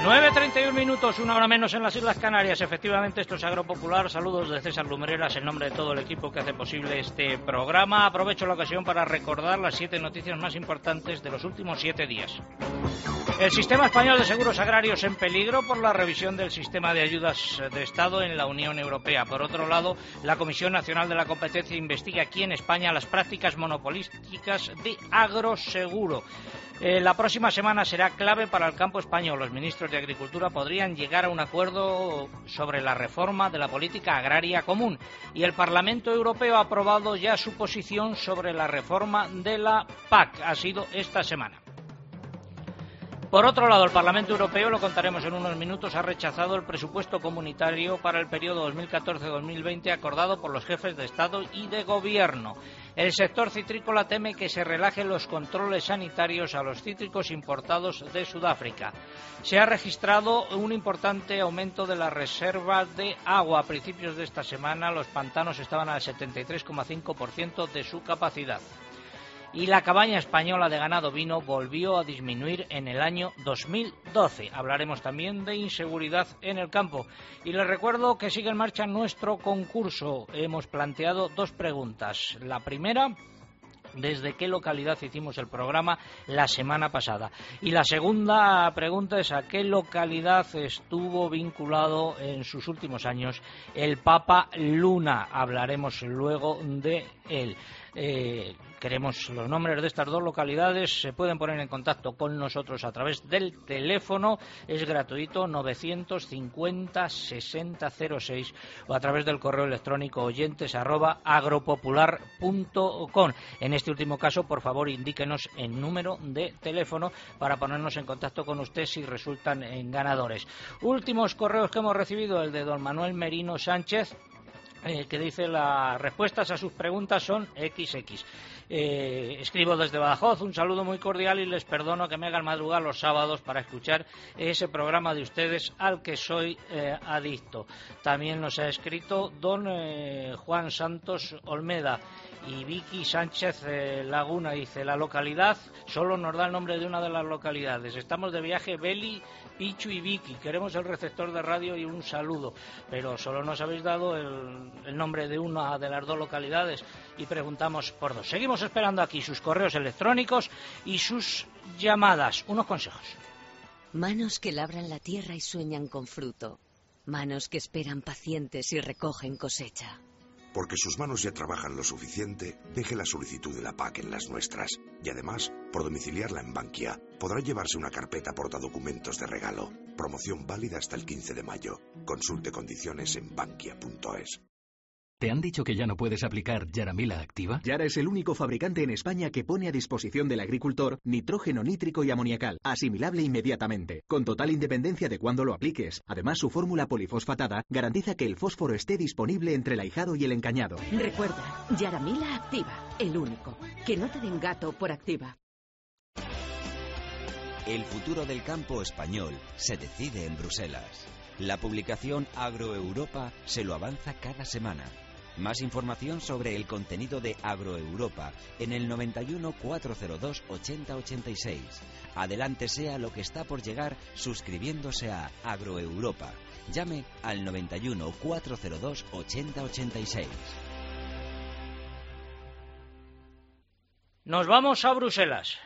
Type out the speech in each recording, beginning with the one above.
9:31 minutos, una hora menos en las Islas Canarias. Efectivamente, esto es Agropopular. Saludos de César Lumbreras en nombre de todo el equipo que hace posible este programa. Aprovecho la ocasión para recordar las 7 noticias más importantes de los últimos 7 días. El sistema español de seguros agrarios en peligro por la revisión del sistema de ayudas de Estado en la Unión Europea. Por otro lado, la Comisión Nacional de la Competencia investiga aquí en España las prácticas monopolísticas de agroseguro. La próxima semana será clave para el campo español. Los ministros de Agricultura podrían llegar a un acuerdo sobre la reforma de la política agraria común. Y el Parlamento Europeo ha aprobado ya su posición sobre la reforma de la PAC. Ha sido esta semana. Por otro lado, el Parlamento Europeo, lo contaremos en unos minutos, ha rechazado el presupuesto comunitario para el periodo 2014-2020 acordado por los jefes de Estado y de Gobierno. El sector citrícola teme que se relajen los controles sanitarios a los cítricos importados de Sudáfrica. Se ha registrado un importante aumento de la reserva de agua. A principios de esta semana, los pantanos estaban al 73,5% de su capacidad. Y la cabaña española de ganado ovino volvió a disminuir en el año 2012. Hablaremos también de inseguridad en el campo. Y les recuerdo que sigue en marcha nuestro concurso. Hemos planteado 2 preguntas. La primera: ¿desde qué localidad hicimos el programa la semana pasada? Y la segunda pregunta es: ¿a qué localidad estuvo vinculado en sus últimos años el Papa Luna? Hablaremos luego de él. Queremos los nombres de estas 2 localidades. Se pueden poner en contacto con nosotros a través del teléfono, es gratuito, 950-6006, o a través del correo electrónico oyentes@agropopular.com. En este último caso, por favor, indíquenos el número de teléfono para ponernos en contacto con usted si resultan ganadores. Últimos correos que hemos recibido: el de don Manuel Merino Sánchez, que dice: las respuestas a sus preguntas son XX. Escribo desde Badajoz, un saludo muy cordial y les perdono que me hagan madrugar los sábados para escuchar ese programa de ustedes al que soy adicto. También nos ha escrito don Juan Santos Olmeda. Y Vicky Sánchez Laguna dice: la localidad, solo nos da el nombre de una de las localidades. Estamos de viaje Beli, Pichu y Vicky. Queremos el receptor de radio y un saludo. Pero solo nos habéis dado el nombre de una de las 2 localidades y preguntamos por 2. Seguimos esperando aquí sus correos electrónicos y sus llamadas. Unos consejos. Manos que labran la tierra y sueñan con fruto. Manos que esperan pacientes y recogen cosecha. Porque sus manos ya trabajan lo suficiente, deje la solicitud de la PAC en las nuestras. Y además, por domiciliarla en Bankia, podrá llevarse una carpeta portadocumentos de regalo. Promoción válida hasta el 15 de mayo. Consulte condiciones en bankia.es. ¿Te han dicho que ya no puedes aplicar Yaramila Activa? Yara es el único fabricante en España que pone a disposición del agricultor nitrógeno nítrico y amoniacal, asimilable inmediatamente, con total independencia de cuándo lo apliques. Además, su fórmula polifosfatada garantiza que el fósforo esté disponible entre el ahijado y el encañado. Recuerda, Yaramila Activa, el único. Que no te den gato por Activa. El futuro del campo español se decide en Bruselas. La publicación Agroeuropa se lo avanza cada semana. Más información sobre el contenido de Agroeuropa en el 91 402 8086. Adelántese a lo que está por llegar suscribiéndose a Agroeuropa. Llame al 91 402 8086. Nos vamos a Bruselas.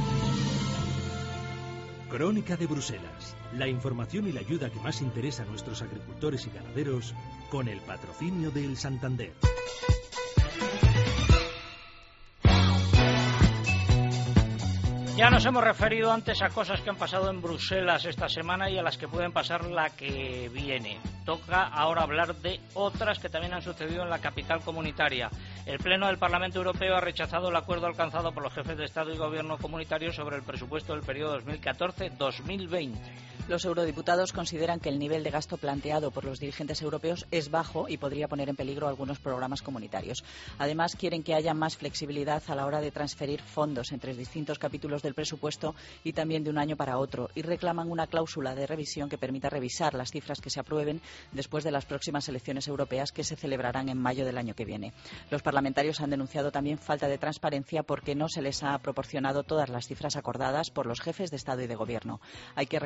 Crónica de Bruselas. La información y la ayuda que más interesa a nuestros agricultores y ganaderos, con el patrocinio del Santander. Ya nos hemos referido antes a cosas que han pasado en Bruselas esta semana y a las que pueden pasar la que viene. Toca ahora hablar de otras que también han sucedido en la capital comunitaria. El Pleno del Parlamento Europeo ha rechazado el acuerdo alcanzado por los jefes de Estado y Gobierno comunitarios sobre el presupuesto del periodo 2014-2020. Los eurodiputados consideran que el nivel de gasto planteado por los dirigentes europeos es bajo y podría poner en peligro algunos programas comunitarios. Además, quieren que haya más flexibilidad a la hora de transferir fondos entre distintos capítulos del presupuesto y también de un año para otro, y reclaman una cláusula de revisión que permita revisar las cifras que se aprueben después de las próximas elecciones europeas que se celebrarán en mayo del año que viene. Los parlamentarios han denunciado también falta de transparencia porque no se les ha proporcionado todas las cifras acordadas por los jefes de Estado y de Gobierno. Hay que recordar que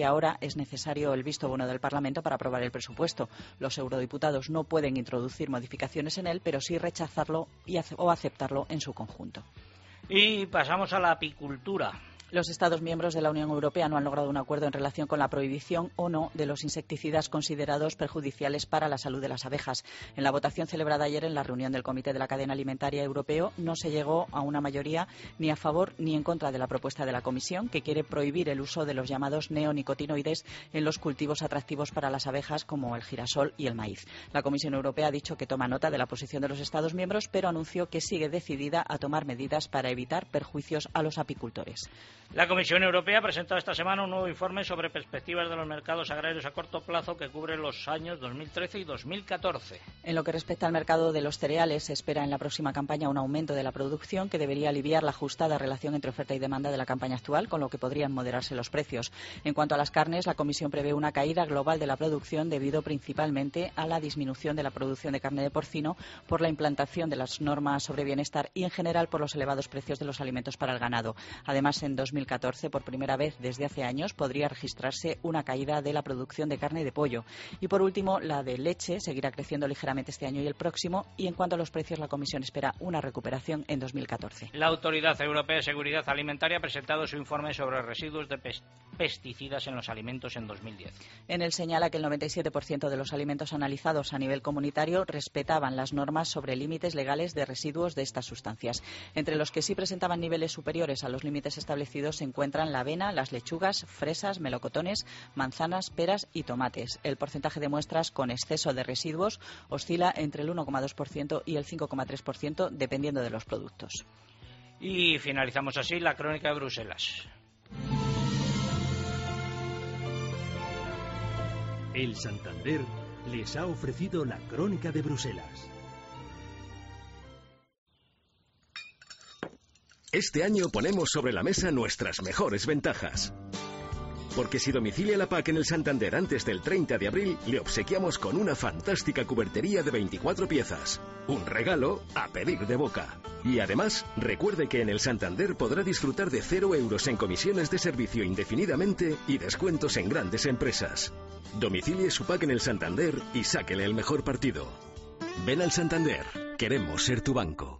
que ahora es necesario el visto bueno del Parlamento para aprobar el presupuesto. Los eurodiputados no pueden introducir modificaciones en él, pero sí rechazarlo o aceptarlo en su conjunto. Y pasamos a la apicultura. Los Estados miembros de la Unión Europea no han logrado un acuerdo en relación con la prohibición o no de los insecticidas considerados perjudiciales para la salud de las abejas. En la votación celebrada ayer en la reunión del Comité de la Cadena Alimentaria Europeo no se llegó a una mayoría ni a favor ni en contra de la propuesta de la Comisión, que quiere prohibir el uso de los llamados neonicotinoides en los cultivos atractivos para las abejas como el girasol y el maíz. La Comisión Europea ha dicho que toma nota de la posición de los Estados miembros, pero anunció que sigue decidida a tomar medidas para evitar perjuicios a los apicultores. La Comisión Europea ha presentado esta semana un nuevo informe sobre perspectivas de los mercados agrarios a corto plazo que cubre los años 2013 y 2014. En lo que respecta al mercado de los cereales, se espera en la próxima campaña un aumento de la producción que debería aliviar la ajustada relación entre oferta y demanda de la campaña actual, con lo que podrían moderarse los precios. En cuanto a las carnes, la Comisión prevé una caída global de la producción debido principalmente a la disminución de la producción de carne de porcino por la implantación de las normas sobre bienestar y, en general, por los elevados precios de los alimentos para el ganado. Además, en 2014, por primera vez desde hace años, podría registrarse una caída de la producción de carne y de pollo. Y por último, la de leche seguirá creciendo ligeramente este año y el próximo. Y en cuanto a los precios, la Comisión espera una recuperación en 2014. La Autoridad Europea de Seguridad Alimentaria ha presentado su informe sobre residuos de pesticidas en los alimentos en 2010. En él señala que el 97% de los alimentos analizados a nivel comunitario respetaban las normas sobre límites legales de residuos de estas sustancias. Entre los que sí presentaban niveles superiores a los límites establecidos se encuentran la avena, las lechugas, fresas, melocotones, manzanas, peras y tomates. El porcentaje de muestras con exceso de residuos oscila entre el 1,2% y el 5,3% dependiendo de los productos. Y finalizamos así la crónica de Bruselas. El Santander les ha ofrecido la crónica de Bruselas. Este año ponemos sobre la mesa nuestras mejores ventajas. Porque si domicilia la PAC en el Santander antes del 30 de abril, le obsequiamos con una fantástica cubertería de 24 piezas. Un regalo a pedir de boca. Y además, recuerde que en el Santander podrá disfrutar de 0 euros en comisiones de servicio indefinidamente y descuentos en grandes empresas. Domicilie su PAC en el Santander y sáquele el mejor partido. Ven al Santander. Queremos ser tu banco.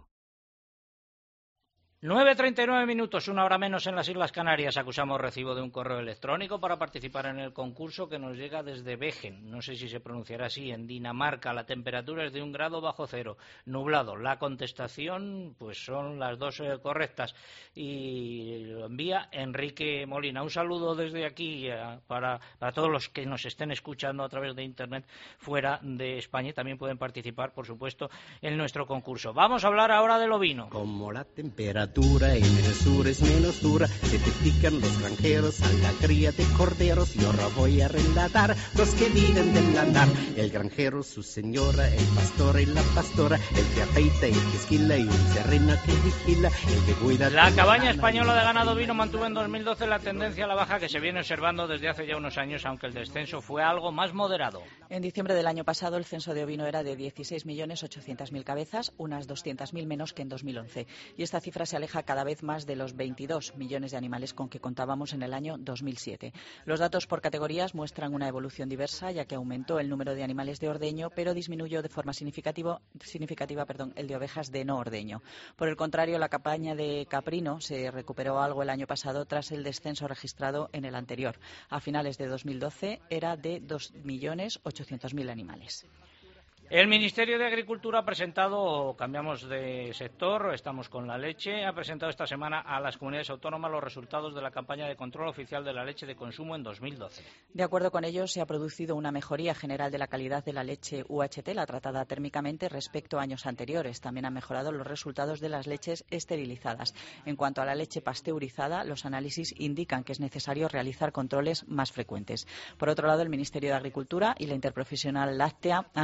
9:39 minutos, una hora menos en las Islas Canarias. Acusamos recibo de un correo electrónico para participar en el concurso que nos llega desde Wegen. No sé si se pronunciará así, en Dinamarca. La temperatura es de 1 grado bajo cero, nublado. La contestación, pues son las dos correctas. Y lo envía Enrique Molina. Un saludo desde aquí para todos los que nos estén escuchando a través de Internet fuera de España. También pueden participar, por supuesto, en nuestro concurso. Vamos a hablar ahora del ovino. Como la temperatura en el sur es menos dura, se te pican los granjeros a la cría de corderos. Y ahora voy a relatar los que viven del lanar. El granjero, su señora, el pastor y la pastora, el que afeita y que esquila y un terreno que vigila, el que cuida. La cabaña española de ganado ovino mantuvo en 2012 la tendencia a la baja que se viene observando desde hace ya unos años, aunque el descenso fue algo más moderado. En diciembre del año pasado el censo de ovino era de 16.800.000 cabezas, unas 200.000 menos que en 2011. Y esta cifra se aleja cada vez más de los 22 millones de animales con que contábamos en el año 2007. Los datos por categorías muestran una evolución diversa, ya que aumentó el número de animales de ordeño, pero disminuyó de forma significativa el de ovejas de no ordeño. Por el contrario, la campaña de caprino se recuperó algo el año pasado tras el descenso registrado en el anterior. A finales de 2012 era de 2.800.000 animales. El Ministerio de Agricultura ha presentado, cambiamos de sector, estamos con la leche, ha presentado esta semana a las comunidades autónomas los resultados de la campaña de control oficial de la leche de consumo en 2012. De acuerdo con ellos, se ha producido una mejoría general de la calidad de la leche UHT, la tratada térmicamente, respecto a años anteriores. También han mejorado los resultados de las leches esterilizadas. En cuanto a la leche pasteurizada, los análisis indican que es necesario realizar controles más frecuentes. Por otro lado, el Ministerio de Agricultura y la Interprofesional Láctea han suscrito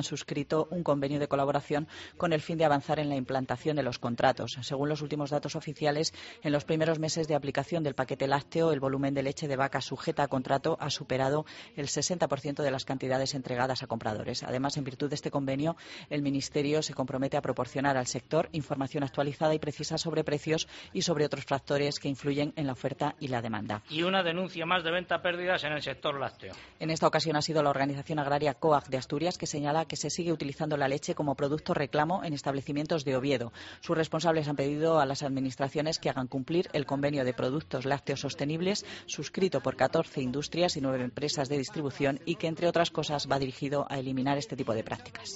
suscrito un convenio de colaboración con el fin de avanzar en la implantación de los contratos. Según los últimos datos oficiales, en los primeros meses de aplicación del paquete lácteo, el volumen de leche de vaca sujeta a contrato ha superado el 60% de las cantidades entregadas a compradores. Además, en virtud de este convenio, el Ministerio se compromete a proporcionar al sector información actualizada y precisa sobre precios y sobre otros factores que influyen en la oferta y la demanda. Y una denuncia más de venta pérdidas en el sector lácteo. En esta ocasión ha sido la organización agraria COAG de Asturias que señala que se sigue utilizando la leche como producto reclamo en establecimientos de Oviedo. Sus responsables han pedido a las administraciones que hagan cumplir el convenio de productos lácteos sostenibles suscrito por 14 industrias y 9 empresas de distribución y que, entre otras cosas, va dirigido a eliminar este tipo de prácticas.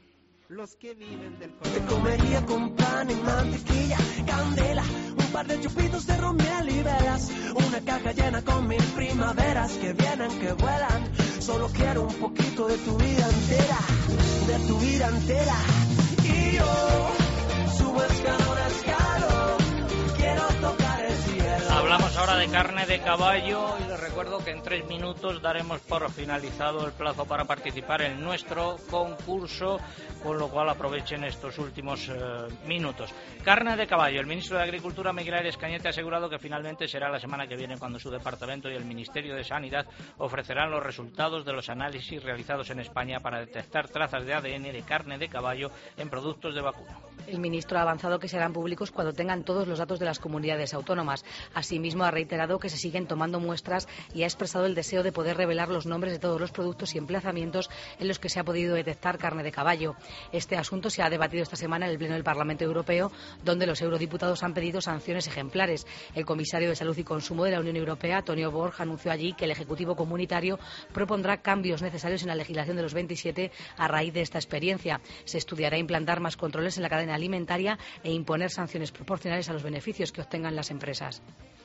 Los que viven del te comería con pan y mantequilla, candela, un par de chupitos de romiel y velas, una caja llena con 1000 primaveras que vienen, que vuelan. Solo quiero un poquito de tu vida entera, de tu vida entera. Y yo subo escalón a escalón, quiero tocar el cielo. Hablamos ahora de carne de caballo y les recuerdo que en 3 minutos daremos por finalizado el plazo para participar en nuestro concurso, con lo cual aprovechen estos últimos minutos. Carne de caballo. El ministro de Agricultura, Miguel Arias Cañete, ha asegurado que finalmente será la semana que viene cuando su departamento y el Ministerio de Sanidad ofrecerán los resultados de los análisis realizados en España para detectar trazas de ADN de carne de caballo en productos de vacuno. El ministro ha avanzado que serán públicos cuando tengan todos los datos de las comunidades autónomas. Asimismo, ha reiterado que se siguen tomando muestras y ha expresado el deseo de poder revelar los nombres de todos los productos y emplazamientos en los que se ha podido detectar carne de caballo. Este asunto se ha debatido esta semana en el Pleno del Parlamento Europeo, donde los eurodiputados han pedido sanciones ejemplares. El comisario de Salud y Consumo de la Unión Europea, Tonio Borg, anunció allí que el Ejecutivo Comunitario propondrá cambios necesarios en la legislación de los 27 a raíz de esta experiencia. Se estudiará implantar más controles en la cadena alimentaria e imponer sanciones proporcionales a los beneficios que obtengan las empresas.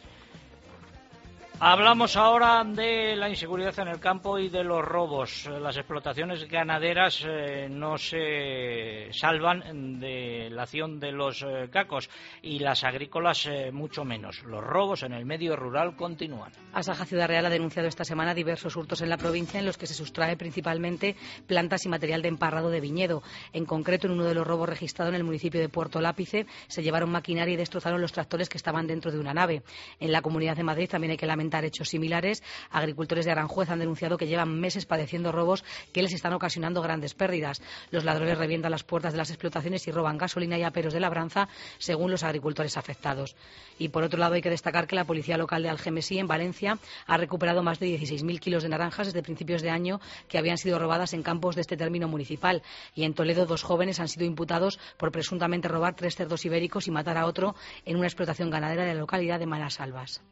Hablamos ahora de la inseguridad en el campo y de los robos. Las explotaciones ganaderas no se salvan de la acción de los cacos y las agrícolas mucho menos. Los robos en el medio rural continúan. Asaja Ciudad Real ha denunciado esta semana diversos hurtos en la provincia en los que se sustrae principalmente plantas y material de emparrado de viñedo. En concreto, en uno de los robos registrados en el municipio de Puerto Lápice, se llevaron maquinaria y destrozaron los tractores que estaban dentro de una nave. En la Comunidad de Madrid también hay que lamentar hechos similares. Agricultores de Aranjuez han denunciado que llevan meses padeciendo robos que les están ocasionando grandes pérdidas. Los ladrones revientan las puertas de las explotaciones y roban gasolina y aperos de labranza, según los agricultores afectados. Y por otro lado, hay que destacar que la Policía Local de Algemesí, en Valencia, ha recuperado más de 16.000 kilos de naranjas desde principios de año que habían sido robadas en campos de este término municipal. Y en Toledo, 2 jóvenes han sido imputados por presuntamente robar 3 cerdos ibéricos y matar a otro en una explotación ganadera de la localidad de Manasalvas.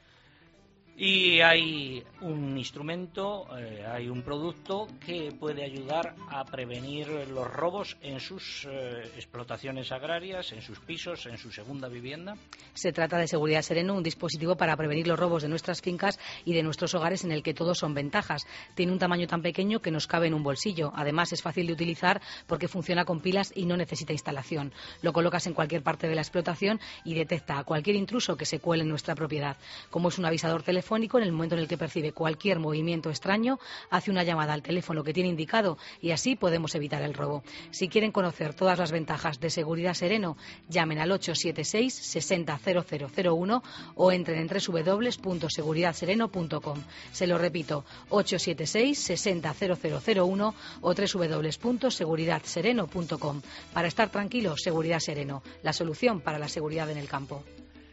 Y hay un instrumento, hay un producto que puede ayudar a prevenir los robos en sus explotaciones agrarias, en sus pisos, en su segunda vivienda. Se trata de Seguridad Sereno, un dispositivo para prevenir los robos de nuestras fincas y de nuestros hogares en el que todos son ventajas. Tiene un tamaño tan pequeño que nos cabe en un bolsillo. Además, es fácil de utilizar porque funciona con pilas y no necesita instalación. Lo colocas en cualquier parte de la explotación y detecta a cualquier intruso que se cuele en nuestra propiedad. Como es un avisador telefónico, en el momento en el que percibe cualquier movimiento extraño, hace una llamada al teléfono que tiene indicado y así podemos evitar el robo. Si quieren conocer todas las ventajas de Seguridad Sereno, llamen al 876 60 0001 o entren en www.seguridadsereno.com. Se lo repito, 876 60 0001 o www.seguridadsereno.com. Para estar tranquilos, Seguridad Sereno, la solución para la seguridad en el campo.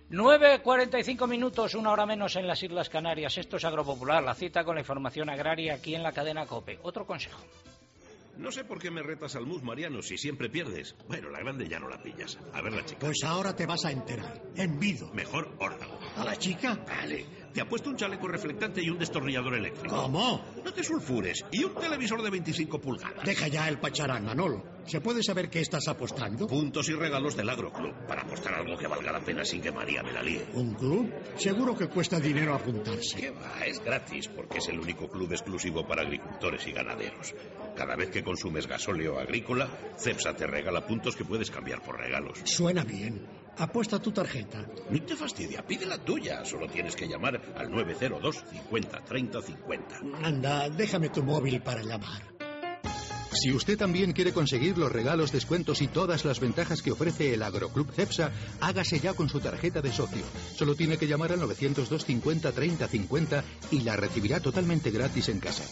9:45 minutos, 1 hora menos en las Islas Canarias. Esto es Agropopular, la cita con la información agraria aquí en la cadena COPE. Otro consejo. No sé por qué me retas al mus, Mariano, si siempre pierdes. Bueno, la grande ya no la pillas. A ver la chica. Pues ahora te vas a enterar. Envido. Mejor órdago. ¿A la chica? Vale. Te ha puesto un chaleco reflectante y un destornillador eléctrico. ¿Cómo? No te sulfures. Y un televisor de 25 pulgadas. Deja ya el pacharán, Manolo. ¿Se puede saber qué estás apostando? Puntos y regalos del Agroclub. Para apostar algo que valga la pena sin que María me la líe. ¿Un club? Seguro que cuesta dinero apuntarse. ¿Qué va? Es gratis, porque es el único club exclusivo para agricultores y ganaderos. Cada vez que consumes gasóleo agrícola, Cepsa te regala puntos que puedes cambiar por regalos. Suena bien. Apuesta tu tarjeta. No te fastidia, pide la tuya. Solo tienes que llamar al 902 50 30 50. Anda, déjame tu móvil para llamar. Si usted también quiere conseguir los regalos, descuentos y todas las ventajas que ofrece el Agroclub Cepsa, hágase ya con su tarjeta de socio. Solo tiene que llamar al 902 50 30 50 y la recibirá totalmente gratis en casa.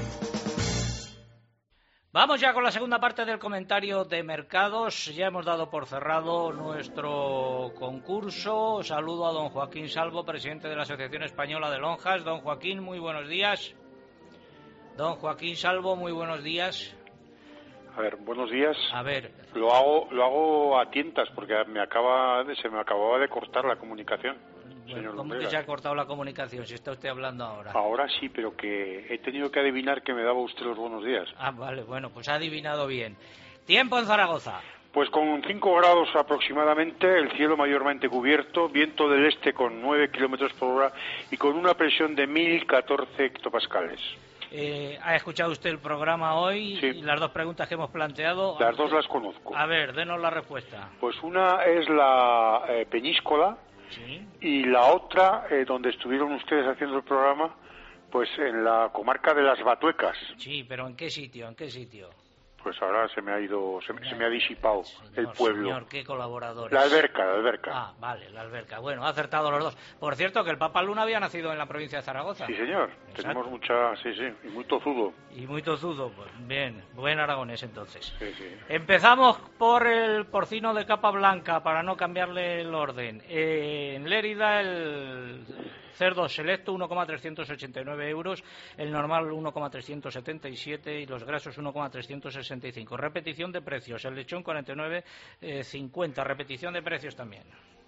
Vamos ya con la segunda parte del comentario de mercados. Ya hemos dado por cerrado nuestro concurso. Saludo a don Joaquín Salvo, presidente de la Asociación Española de Lonjas. Don Joaquín, muy buenos días. Don Joaquín Salvo, muy buenos días. A ver, buenos días. A ver. Lo hago a tientas porque se me acababa de cortar la comunicación. Bueno, ¿cómo que se ha cortado la comunicación si está usted hablando ahora? Ahora sí, pero que he tenido que adivinar que me daba usted los buenos días. Ah, vale, bueno, pues ha adivinado bien. Tiempo en Zaragoza. Pues con 5 grados aproximadamente, el cielo mayormente cubierto, viento del este con 9 kilómetros por hora y con una presión de 1014 hectopascales. ¿Ha escuchado usted el programa hoy? Sí. Y las dos preguntas que hemos planteado. Las dos las conozco. A ver, denos la respuesta. Pues una es la Peñíscola. Sí. Y la otra, donde estuvieron ustedes haciendo el programa, pues en la comarca de las Batuecas. Sí, pero ¿en qué sitio? ¿En qué sitio? Pues ahora se me ha ido, se me ha disipado el pueblo. Señor, qué colaboradores. La alberca. Ah, vale, la alberca. Bueno, ha acertado los dos. Por cierto, que el Papa Luna había nacido en la provincia de Zaragoza. Sí, señor. Exacto. Tenemos mucha, sí, y muy tozudo. Y muy tozudo, pues bien, buen aragonés entonces. Sí. Empezamos por el porcino de capa blanca, para no cambiarle el orden. En Lérida, el cerdo selecto 1,389 euros, el normal 1,377 y los grasos 1,365. Repetición de precios, el lechón 49,50. Repetición de precios también.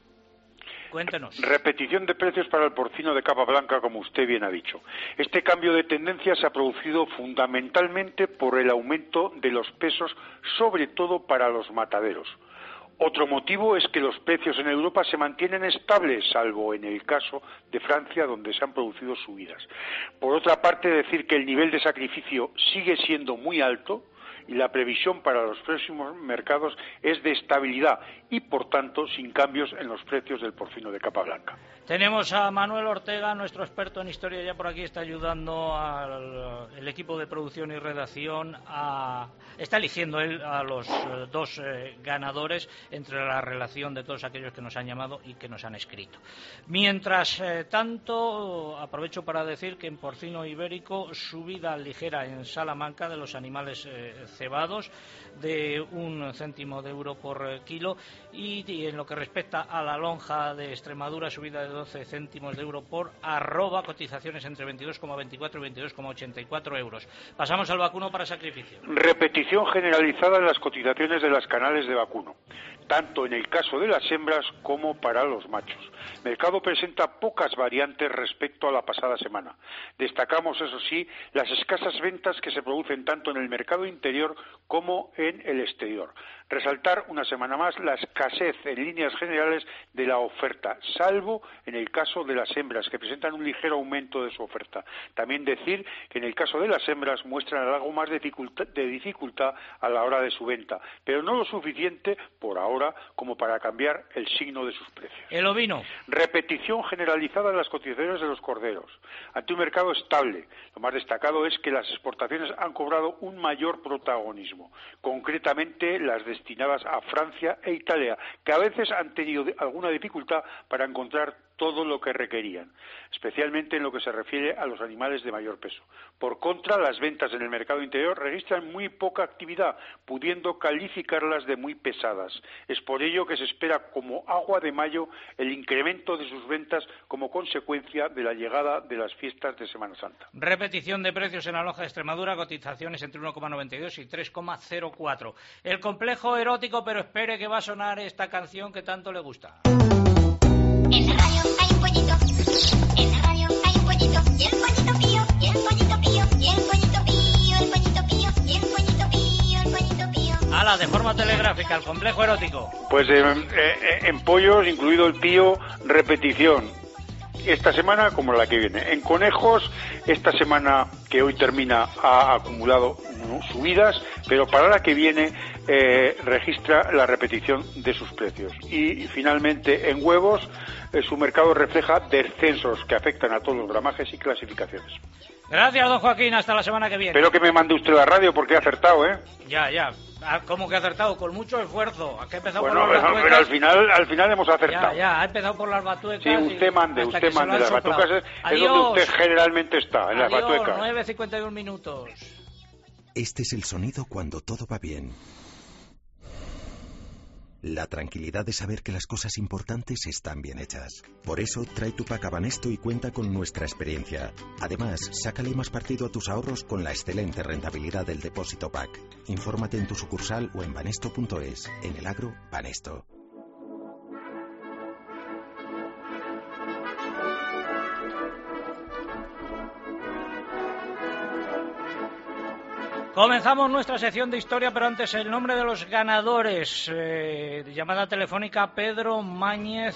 Cuéntenos. Repetición de precios para el porcino de capa blanca, como usted bien ha dicho. Este cambio de tendencia se ha producido fundamentalmente por el aumento de los pesos, sobre todo para los mataderos. Otro motivo es que los precios en Europa se mantienen estables, salvo en el caso de Francia, donde se han producido subidas. Por otra parte, decir que el nivel de sacrificio sigue siendo muy alto y la previsión para los próximos mercados es de estabilidad y, por tanto, sin cambios en los precios del porcino de capa blanca. Tenemos a Manuel Ortega, nuestro experto en historia, ya por aquí está ayudando al equipo de producción y redacción está eligiendo él a los dos ganadores entre la relación de todos aquellos que nos han llamado y que nos han escrito. Mientras tanto, aprovecho para decir que en porcino ibérico, subida ligera en Salamanca de los animales cebados de 1 céntimo de euro por kilo, y en lo que respecta a la lonja de Extremadura, subida de 12 céntimos de euro por arroba, cotizaciones entre 22,24 y 22,84 euros. Pasamos al vacuno para sacrificio. Repetición generalizada en las cotizaciones de las canales de vacuno, tanto en el caso de las hembras como para los machos. El mercado presenta pocas variantes respecto a la pasada semana. Destacamos, eso sí, las escasas ventas que se producen tanto en el mercado interior como en el exterior. Resaltar una semana más la escasez en líneas generales de la oferta, salvo en el caso de las hembras, que presentan un ligero aumento de su oferta. También decir que en el caso de las hembras muestran algo más de dificultad a la hora de su venta, pero no lo suficiente por ahora como para cambiar el signo de sus precios. El ovino. Repetición generalizada en las cotizaciones de los corderos. Ante un mercado estable, lo más destacado es que las exportaciones han cobrado un mayor protagonismo, concretamente las destinadas a Francia e Italia, que a veces han tenido alguna dificultad para encontrar todo lo que requerían, especialmente en lo que se refiere a los animales de mayor peso. Por contra, las ventas en el mercado interior registran muy poca actividad, pudiendo calificarlas de muy pesadas. Es por ello que se espera como agua de mayo el incremento de sus ventas como consecuencia de la llegada de las fiestas de Semana Santa. Repetición de precios en la lonja de Extremadura, cotizaciones entre 1,92 y 3,04. El complejo erótico, pero espere que va a sonar esta canción que tanto le gusta. En la radio hay un pollito, en la radio hay un pollito, y el pollito pío, y el pollito pío, y el pollito pío, el pollito pío, y el pollito pío, el pollito pío. Ala, de forma telegráfica, el complejo erótico. Pues en pollos, incluido el pío, repetición. Esta semana como la que viene. En conejos, esta semana que hoy termina ha acumulado subidas, pero para la que viene registra la repetición de sus precios. Y finalmente en huevos, su mercado refleja descensos que afectan a todos los gramajes y clasificaciones. Gracias, don Joaquín. Hasta la semana que viene. Espero que me mande usted la radio porque he acertado, ¿eh? Ya. ¿Cómo que ha acertado? Con mucho esfuerzo. ¿A qué ha empezado bueno, por las batuecas? Pero al final hemos acertado. Ya, ha empezado por las batuecas. Sí, usted mande. Las batuecas es donde usted generalmente está, en las batuecas. 9:51 minutos. Este es el sonido cuando todo va bien. La tranquilidad de saber que las cosas importantes están bien hechas. Por eso, trae tu pack a Banesto y cuenta con nuestra experiencia. Además, sácale más partido a tus ahorros con la excelente rentabilidad del depósito pack. Infórmate en tu sucursal o en banesto.es. En el agro, Banesto. Comenzamos nuestra sección de historia, pero antes el nombre de los ganadores. Llamada telefónica Pedro Máñez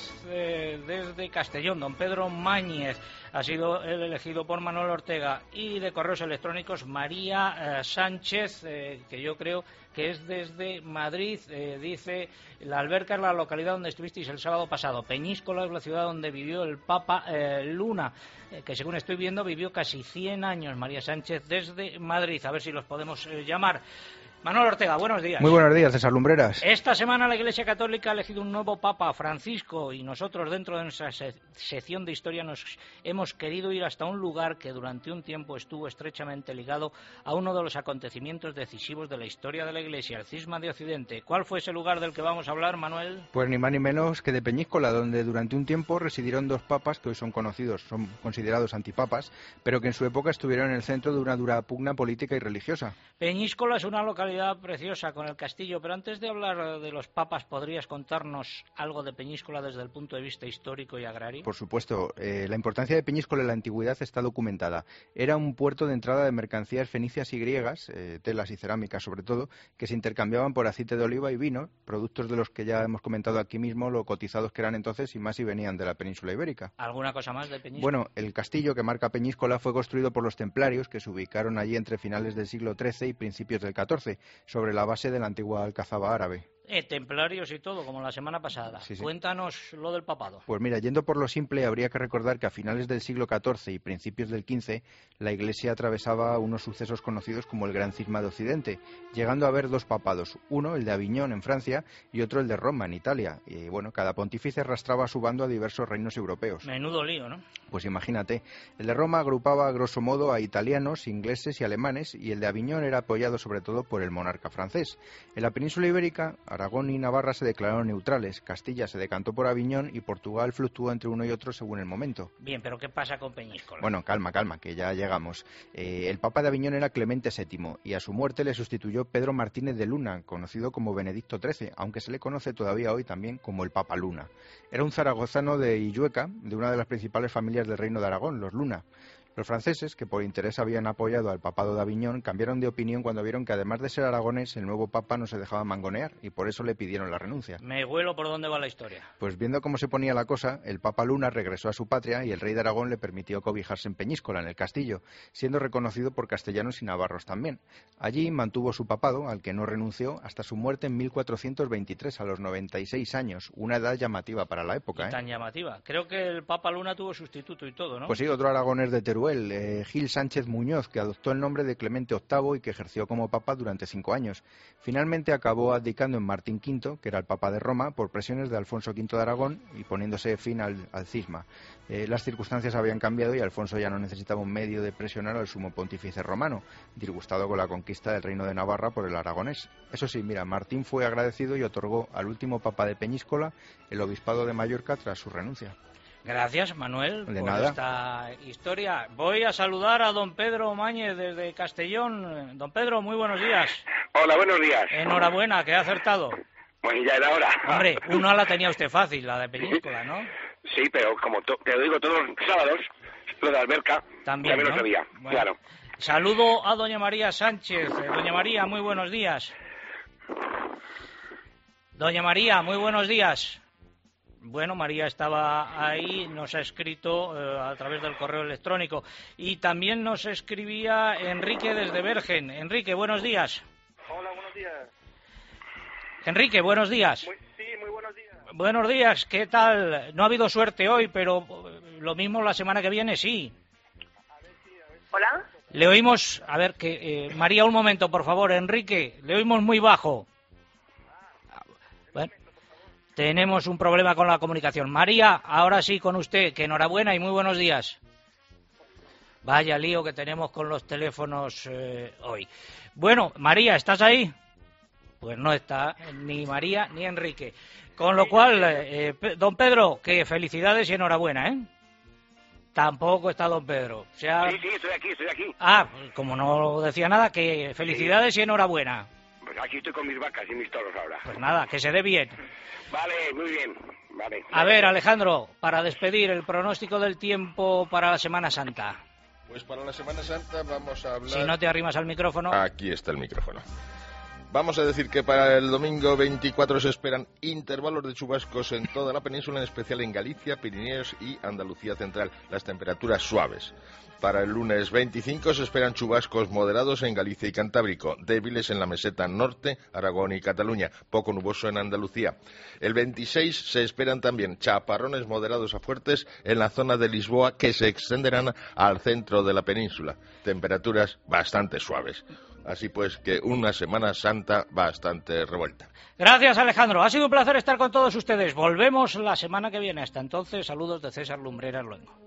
desde Castellón. Don Pedro Máñez ha sido el elegido por Manuel Ortega. Y de correos electrónicos María Sánchez, que yo creo que es desde Madrid. Dice: la Alberca es la localidad donde estuvisteis el sábado pasado. Peñíscola es la ciudad donde vivió el Papa Luna, que según estoy viendo vivió casi 100 años. María Sánchez desde Madrid. A ver si los podemos llamar. Manuel Ortega, buenos días. Muy buenos días, César Lumbreras. Esta semana la Iglesia Católica ha elegido un nuevo Papa, Francisco, y nosotros dentro de nuestra sección de historia nos hemos querido ir hasta un lugar que durante un tiempo estuvo estrechamente ligado a uno de los acontecimientos decisivos de la historia de la Iglesia, el Cisma de Occidente. ¿Cuál fue ese lugar del que vamos a hablar, Manuel? Pues ni más ni menos que de Peñíscola, donde durante un tiempo residieron dos papas que hoy son considerados antipapas, pero que en su época estuvieron en el centro de una dura pugna política y religiosa. Peñíscola es una localidad preciosa con el castillo, pero antes de hablar de los papas, ¿podrías contarnos algo de Peñíscola desde el punto de vista histórico y agrario? Por supuesto, la importancia de Peñíscola en la antigüedad está documentada. Era un puerto de entrada de mercancías fenicias y griegas, telas y cerámicas sobre todo, que se intercambiaban por aceite de oliva y vino, productos de los que ya hemos comentado aquí mismo, lo cotizados que eran entonces y más si venían de la península ibérica. ¿Alguna cosa más de Peñíscola? Bueno, el castillo que marca Peñíscola fue construido por los templarios, que se ubicaron allí entre finales del siglo XIII y principios del XIV, sobre la base de la antigua alcazaba árabe. Templarios y todo, como la semana pasada. Sí. Cuéntanos lo del papado. Pues mira, yendo por lo simple, habría que recordar que a finales del siglo XIV y principios del XV, la Iglesia atravesaba unos sucesos conocidos como el Gran Cisma de Occidente, llegando a haber dos papados, uno el de Aviñón en Francia y otro el de Roma en Italia. Y bueno, cada pontífice arrastraba a su bando a diversos reinos europeos. Menudo lío, ¿no? Pues imagínate, el de Roma agrupaba a grosso modo a italianos, ingleses y alemanes, y el de Aviñón era apoyado sobre todo por el monarca francés. En la península ibérica, Aragón y Navarra se declararon neutrales, Castilla se decantó por Aviñón y Portugal fluctuó entre uno y otro según el momento. Bien, pero ¿qué pasa con Peñíscola? Bueno, calma, que ya llegamos. El Papa de Aviñón era Clemente VII y a su muerte le sustituyó Pedro Martínez de Luna, conocido como Benedicto XIII, aunque se le conoce todavía hoy también como el Papa Luna. Era un zaragozano de Illueca, de una de las principales familias del Reino de Aragón, los Luna. Los franceses, que por interés habían apoyado al papado de Aviñón, cambiaron de opinión cuando vieron que además de ser aragonés, el nuevo papa no se dejaba mangonear y por eso le pidieron la renuncia. Me huelo por dónde va la historia. Pues viendo cómo se ponía la cosa, el papa Luna regresó a su patria y el rey de Aragón le permitió cobijarse en Peñíscola, en el castillo, siendo reconocido por castellanos y navarros también. Allí mantuvo su papado, al que no renunció, hasta su muerte en 1423, a los 96 años, una edad llamativa para la época. Tan llamativa. Creo que el papa Luna tuvo sustituto y todo, ¿no? Pues sí, otro aragonés de Teruel, Gil Sánchez Muñoz, que adoptó el nombre de Clemente VIII y que ejerció como papa durante 5 años. Finalmente acabó abdicando en Martín V, que era el papa de Roma, por presiones de Alfonso V de Aragón y poniéndose fin al cisma. Las circunstancias habían cambiado y Alfonso ya no necesitaba un medio de presionar al sumo pontífice romano, disgustado con la conquista del reino de Navarra por el aragonés. Eso sí, mira, Martín fue agradecido y otorgó al último papa de Peñíscola el obispado de Mallorca tras su renuncia. Gracias, Manuel, por nada. Esta historia. Voy a saludar a don Pedro Máñez desde Castellón. Don Pedro, muy buenos días. Hola, buenos días. Enhorabuena, que ha acertado. Pues ya era hora. Hombre, una la tenía usted fácil, la de Peñíscola, ¿no? Sí, pero como te lo digo todos los sábados, lo de Alberca también, lo sabía, bueno, claro. Saludo a doña María Sánchez. Doña María, muy buenos días. Doña María, muy buenos días. Bueno, María estaba ahí, nos ha escrito a través del correo electrónico. Y también nos escribía Enrique desde Bergen. Enrique, buenos días. Hola, buenos días. Enrique, buenos días. Muy buenos días. buenos días, ¿qué tal? No ha habido suerte hoy, pero lo mismo la semana que viene sí. ¿Hola? Le oímos, a ver, que María, un momento, por favor, Enrique, le oímos muy bajo. Bueno, tenemos un problema con la comunicación. María, ahora sí con usted, que enhorabuena y muy buenos días. Vaya lío que tenemos con los teléfonos hoy. Bueno, María, ¿estás ahí? Pues no está ni María ni Enrique. Con lo cual, don Pedro, que felicidades y enhorabuena, ¿eh? Tampoco está don Pedro. O sea... Sí, estoy aquí. Ah, como no decía nada, que felicidades y enhorabuena. Pues aquí estoy con mis vacas y mis toros ahora. Pues nada, que se dé bien. Vale, muy bien. Vale. A ver, Alejandro, para despedir, el pronóstico del tiempo para la Semana Santa. Pues para la Semana Santa vamos a hablar... Si no te arrimas al micrófono... Aquí está el micrófono. Vamos a decir que para el domingo 24 se esperan intervalos de chubascos en toda la península, en especial en Galicia, Pirineos y Andalucía Central. Las temperaturas suaves. Para el lunes 25 se esperan chubascos moderados en Galicia y Cantábrico, débiles en la meseta norte, Aragón y Cataluña, poco nuboso en Andalucía. El 26 se esperan también chaparrones moderados a fuertes en la zona de Lisboa, que se extenderán al centro de la península. Temperaturas bastante suaves. Así pues, que una Semana Santa bastante revuelta. Gracias, Alejandro. Ha sido un placer estar con todos ustedes. Volvemos la semana que viene. Hasta entonces, saludos de César Lumbreras Luengo.